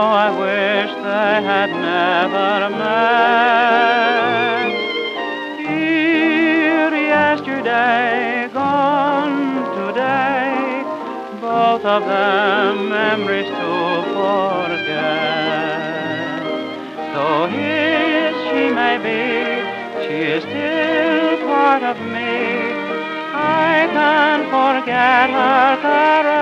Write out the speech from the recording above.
I wish they had never met. Here yesterday, gone today, both of them memories to forget. Though his she may be, she is still part of me. I can't forget her caress.